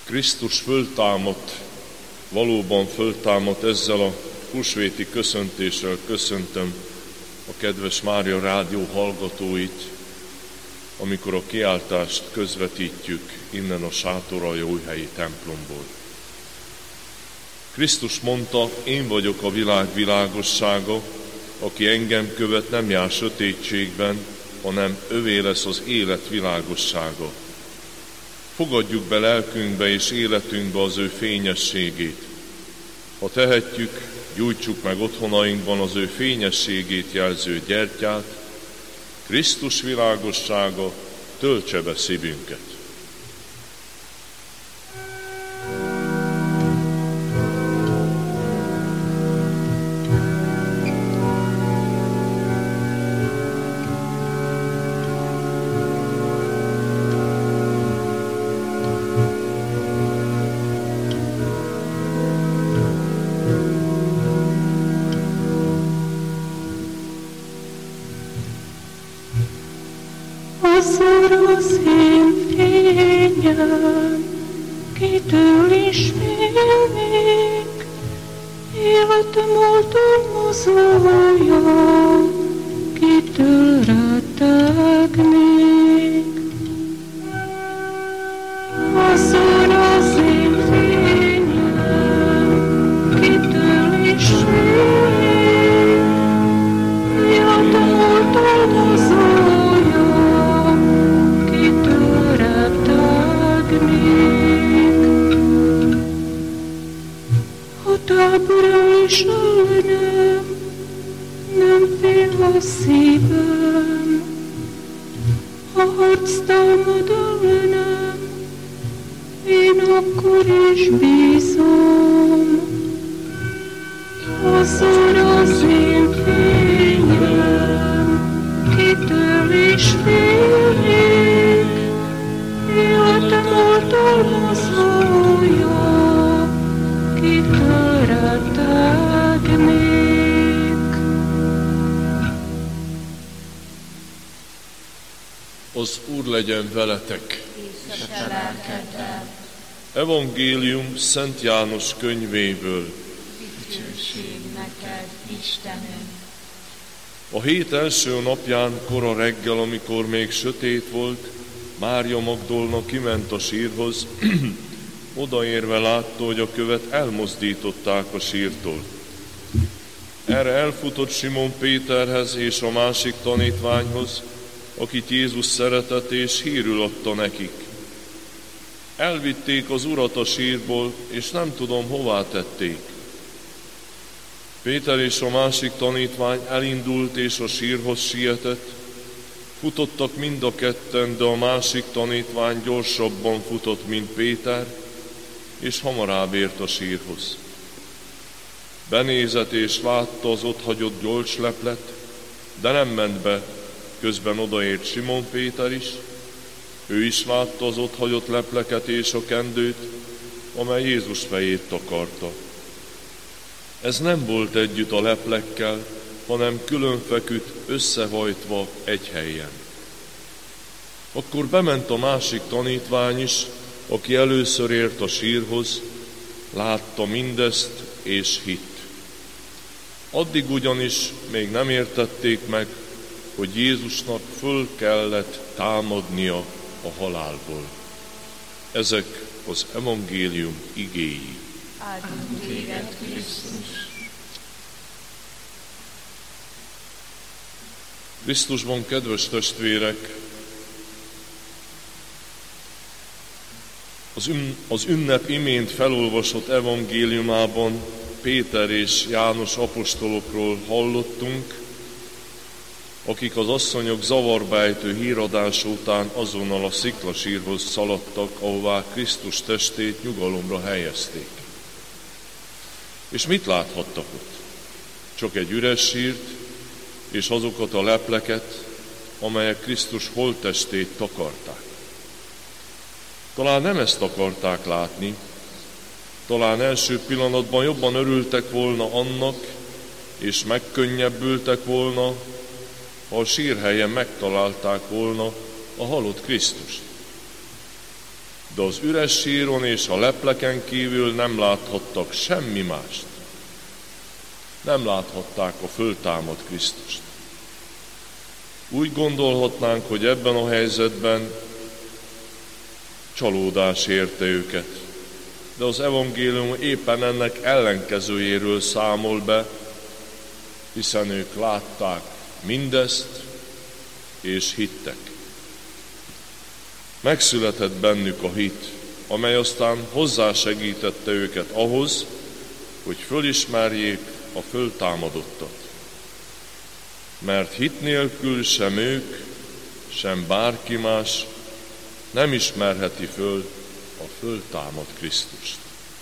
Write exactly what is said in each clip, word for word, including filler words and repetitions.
Krisztus föltámadt, valóban föltámadt, ezzel a húsvéti köszöntéssel köszöntöm a kedves Mária Rádió hallgatóit, amikor a kiáltást közvetítjük innen a Sátoraljaújhelyi templomból. Krisztus mondta, én vagyok a világ világossága, aki engem követ, nem jár sötétségben, hanem övé lesz az élet világossága. Fogadjuk be lelkünkbe és életünkbe az ő fényességét. Ha tehetjük, gyújtsuk meg otthonainkban az ő fényességét jelző gyertyát, Krisztus világossága töltse be szívünket. Az Úr az én fényem, kitől is félnék, életem oltalmazója, kitől rettegnék. Az Úr az én fényem, kitől is félnék, életem oltalmazója, tábora is ellenem, nem fél a szívem, ha harc támad ellenem, én akkor is bízom. Az Úr az én fényem, kitől is félnék, életem oltalmazója, kitől rettegnék. Az Úr legyen veletek! És a te lelkeddel. Evangélium Szent János könyvéből. Dicsőség neked, Istenünk! A hét első napján, kora reggel, amikor még sötét volt, Mária Magdolna kiment a sírhoz, odaérve látta, hogy a követ elmozdították a sírtól. Erre elfutott Simon Péterhez és a másik tanítványhoz, akit Jézus szeretett, és hírül adta nekik. Elvitték az Urat a sírból, és nem tudom, hová tették. Péter és a másik tanítvány elindult, és a sírhoz sietett. Futottak mind a ketten, de a másik tanítvány gyorsabban futott, mint Péter, és hamarabb ért a sírhoz. Benézett és látta az ott hagyott gyolcsleplet, de nem ment be, közben odaért Simon Péter is. Ő is látta az ott hagyott lepleket és a kendőt, amely Jézus fejét takarta. Ez nem volt együtt a leplekkel, hanem külön feküdt, összehajtva egy helyen. Akkor bement a másik tanítvány is, aki először ért a sírhoz, látta mindezt és hitt. Addig ugyanis még nem értették meg, hogy Jézusnak föl kellett támadnia a halálból. Ezek az evangélium igéi. Áldunk téged, Krisztus! Krisztusban, kedves testvérek, az, ün, az ünnep imént felolvasott evangéliumában Péter és János apostolokról hallottunk, akik az asszonyok zavarba ejtő híradása után azonnal a sziklasírhoz szaladtak, ahová Krisztus testét nyugalomra helyezték. És mit láthattak ott? Csak egy üres sírt, és azokat a lepleket, amelyek Krisztus holttestét takarták. Talán nem ezt akarták látni, talán első pillanatban jobban örültek volna annak, és megkönnyebbültek volna, ha a sírhelyen megtalálták volna a halott Krisztust. de az üres síron és a lepleken kívül nem láthattak semmi mást. Nem láthatták a föltámadt Krisztust. Úgy gondolhatnánk, hogy ebben a helyzetben csalódás érte őket. De az evangélium éppen ennek ellenkezőjéről számol be, hiszen ők látták mindezt, és hittek. Megszületett bennük a hit, amely aztán hozzásegítette őket ahhoz, hogy fölismerjék a föltámadottat. Mert hit nélkül sem ők, sem bárki más nem ismerheti föl a föltámadt Krisztust.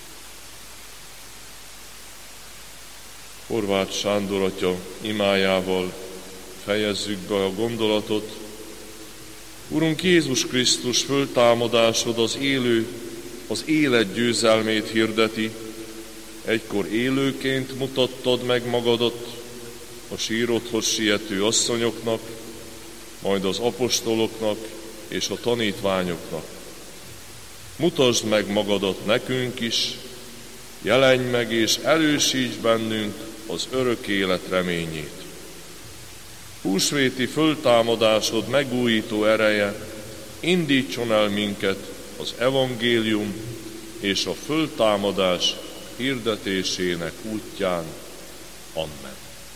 Horváth Sándor atya imájával fejezzük be a gondolatot. Urunk Jézus Krisztus föltámadásod az élő, az élet győzelmét hirdeti. Egykor élőként mutattad meg magadat a sírodhoz siető asszonyoknak, majd az apostoloknak és a tanítványoknak. Mutasd meg magadat nekünk is, jelenj meg és erősíts bennünk az örök élet reményét. Húsvéti föltámadásod megújító ereje indítson el minket az evangélium és a föltámadás hirdetésének útján. Amen.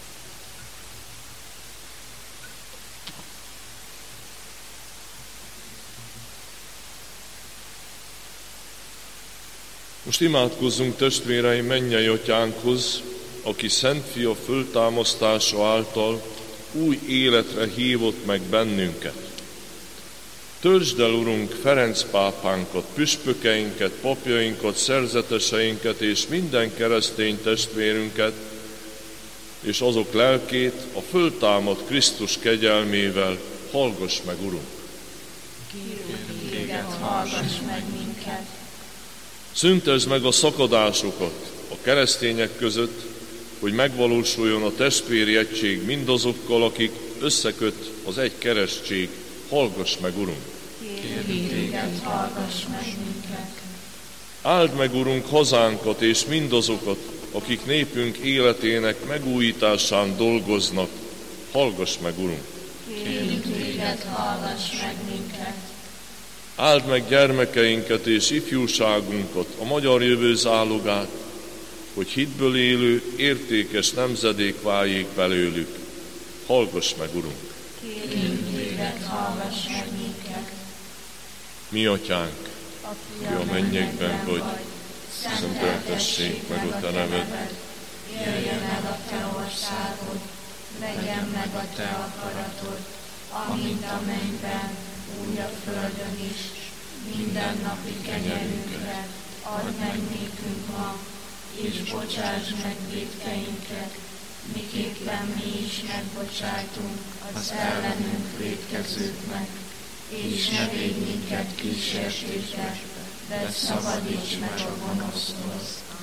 Most imádkozzunk testvéreim mennyei atyánkhoz, aki Szent Fia föltámasztása által új életre hívott meg bennünket. Töltsd el, Urunk, Ferenc pápánkat, püspökeinket, papjainkat, szerzeteseinket és minden keresztény testvérünket, és azok lelkét a föltámadt Krisztus kegyelmével hallgass meg, Urunk. Kérünk téged, hallgass meg minket. Szüntesd meg a szakadásokat a keresztények között, hogy megvalósuljon a testvéri egység mindazokkal, akik összeköt az egy keresztség. Hallgass meg, Urunk! Kérünk téged, hallgass meg minket. Áld meg, Urunk, hazánkat és mindazokat, akik népünk életének megújításán dolgoznak. Hallgass meg, Urunk! Kérünk téged, hallgass meg minket. Áld meg gyermekeinket és ifjúságunkat, a magyar jövő zálogát, hogy hitből élő, értékes nemzedék váljék belőlük. Hallgass meg, Urunk! Kérünk téged, hallgass meg minket. Mi atyánk, Aki a mennyekben vagy, szenteltessék meg a te neved. Jöjjön el a te országod, legyen meg a te akaratod, amint a mennyben, úgy a földön is. Mindennapi kenyerünkre add meg nékünk ma, és bocsáss meg vétkeinket, miképpen mi is megbocsájtunk az ellenünk vétkezőknek, és ne védj minket kísértésbe, de szabadíts meg a gonosztól.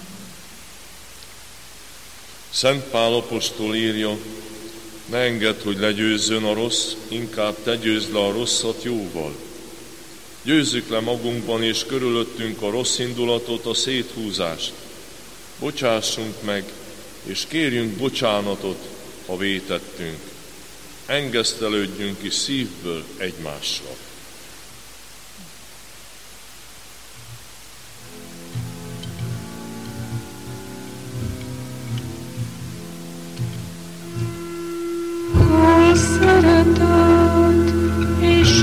Szent Pál apostol írja, ne engedd, hogy legyőzzön a rossz, inkább te győzd le a rosszat jóval. Győzzük le magunkban és körülöttünk a rossz indulatot, a széthúzást. Bocsássunk meg, és kérjünk bocsánatot, ha vétettünk. Engesztelődjünk is szívből egymással. Ha szeretet és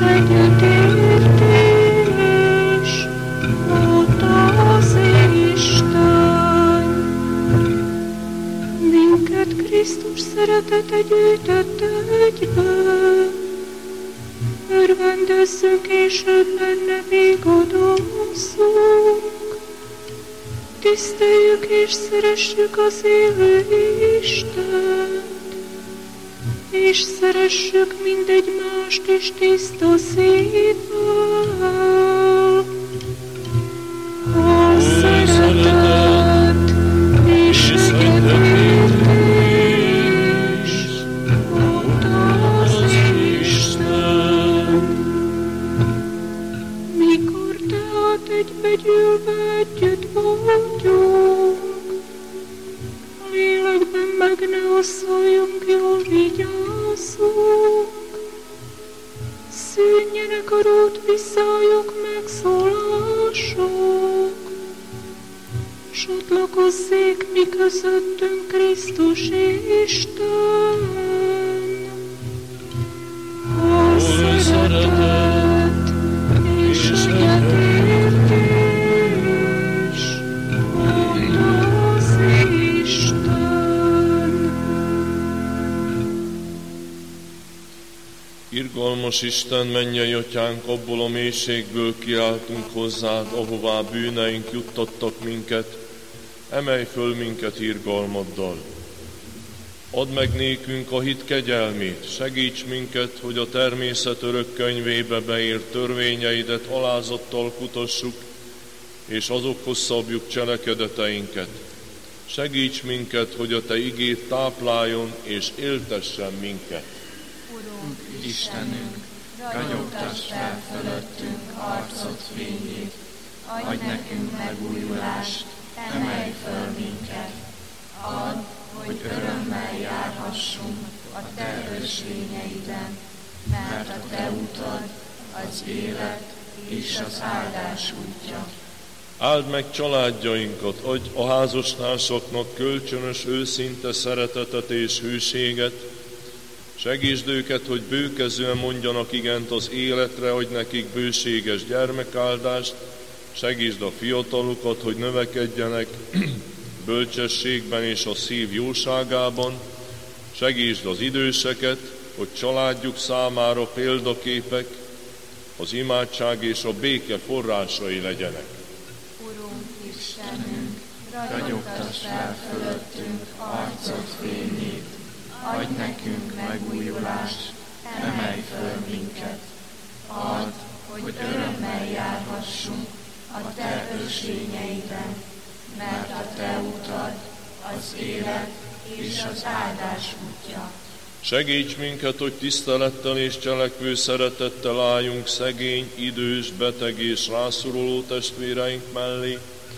egyetértés, ott az Isten. Minket Krisztus szeretete gyűjtött egybe, örvendezzünk és benne még adózzunk. Tiszteljük és szeressük az élő Istent, és szeressük mindegymást is tiszta szívvel. Ha szeretet és egyetértés, ott az Isten. Mikor tehát ülve együtt voltunk, a lélekben meg ne asszoljunk, jól vigyázzunk. Szűnjenek a rót viszályok, megszólások, csatlakozzék mi közöttünk Krisztus Isten. Hol szeretet és egyetértés, mondta az Isten. Irgalmas Isten, mennyei atyánk, abból a mélységből kiáltunk hozzád, ahová bűneink juttattak minket, emelj föl minket irgalmaddal. Add meg nékünk a hit kegyelmét, segíts minket, hogy a természet örök könyvébe beírt törvényeidet alázattal kutassuk, és azokhoz szabjuk cselekedeteinket. Segíts minket, hogy a te igéd tápláljon és éltessen minket. Urunk, Istenünk, ragyogtass fel fölöttünk arcod fényét, adj nekünk megújulást, emelj föl minket, add, hogy örömmel járhassunk a te ösvényeiden, mert a te utad az élet és az áldás útja. Áld meg családjainkat, adj a házastársaknak kölcsönös őszinte szeretetet és hűséget, segítsd őket, hogy bőkezően mondjanak igent az életre, adj nekik bőséges gyermekáldást, segítsd a fiatalokat, hogy növekedjenek bölcsességben és a szív jóságában, segítsd az időseket, hogy családjuk számára példaképek, az imádság és a béke forrásai legyenek. Urunk, Istenünk, ragyogtass fel fölöttünk arcod fényét, adj nekünk megújulást, emelj föl minket, add, hogy örömmel járhassunk a te ösvényeiden, mert a te utad az élet és az áldás útja. Segíts minket, hogy tisztelettel és cselekvő szeretettel álljunk szegény, idős, beteg és rászoruló testvéreink mellé.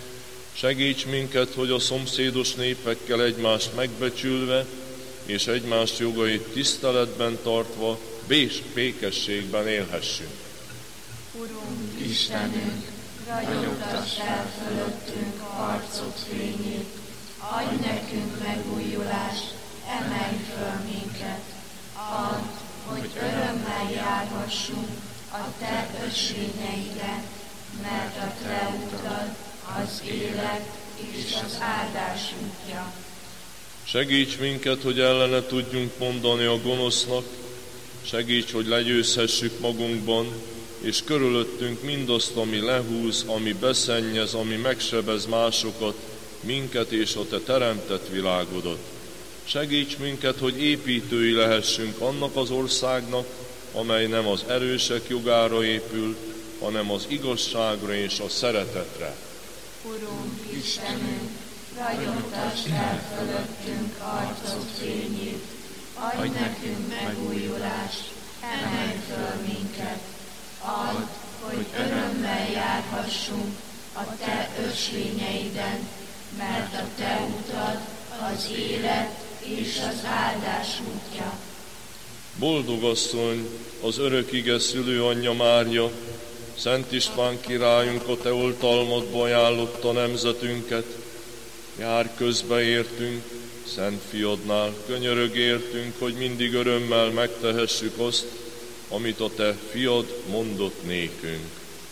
Segíts minket, hogy a szomszédos népekkel egymást megbecsülve és egymás jogait tiszteletben tartva bés békességben élhessünk. Urunk, Istenünk, ragyogtass fel fölöttünk arcod fényét, adj nekünk megújulást, emelj föl minket, add, hogy örömmel járhassunk a te ösvényeiden, mert a te utad az élet és az áldás útja. Segíts minket, hogy ellene tudjunk mondani a gonosznak, segíts, hogy legyőzhessük magunkban, és körülöttünk mindazt, ami lehúz, ami beszennyez, ami megsebez másokat, minket és a te teremtett világodat. Segíts minket, hogy építői lehessünk annak az országnak, amely nem az erősek jogára épül, hanem az igazságra és a szeretetre. Urunk, Istenünk, ragyogtass fel fölöttünk arcod fényét, adj nekünk megújulást, emelj föl minket, add, hogy örömmel járhassunk a te ösvényeiden, mert a te utad az élet és az áldás útja. Boldog asszony, az örök ige szülőanyja Mária, Szent István királyunk a te oltalmadba ajánlotta nemzetünket, jár közbe értünk, Szent Fiadnál, könyörög értünk, hogy mindig örömmel megtehessük azt, amit a te fiad mondott nékünk.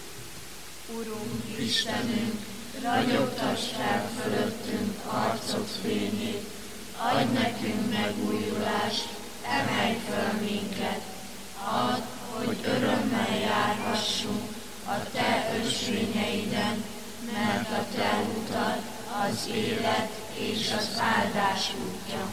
Urunk, Istenünk, ragyogtass fel fölöttünk arcod fényét, adj nekünk megújulást, emelj föl minket, add, hogy örömmel járhassunk a te ösvényeiden, mert a te utad az élet és az áldás útja.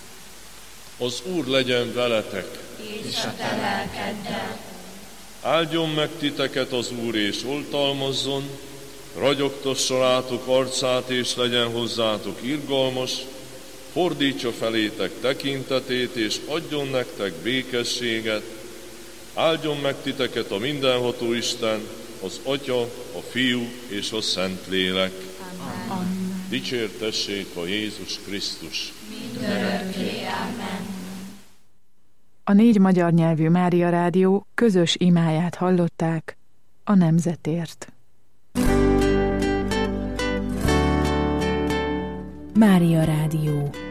Az Úr legyen veletek! És a te lelkeddel. Áldjon meg titeket az Úr, és oltalmazzon, ragyogtassa rátok arcát, és legyen hozzátok irgalmas, fordítsa felétek tekintetét, és adjon nektek békességet. Áldjon meg titeket a mindenható Isten, az Atya, a Fiú és a Szentlélek. Amen. Dicsértessék a Jézus Krisztus. Mindörökké. Amen. A négy magyar nyelvű Mária Rádió közös imáját hallották a nemzetért. Mária Rádió.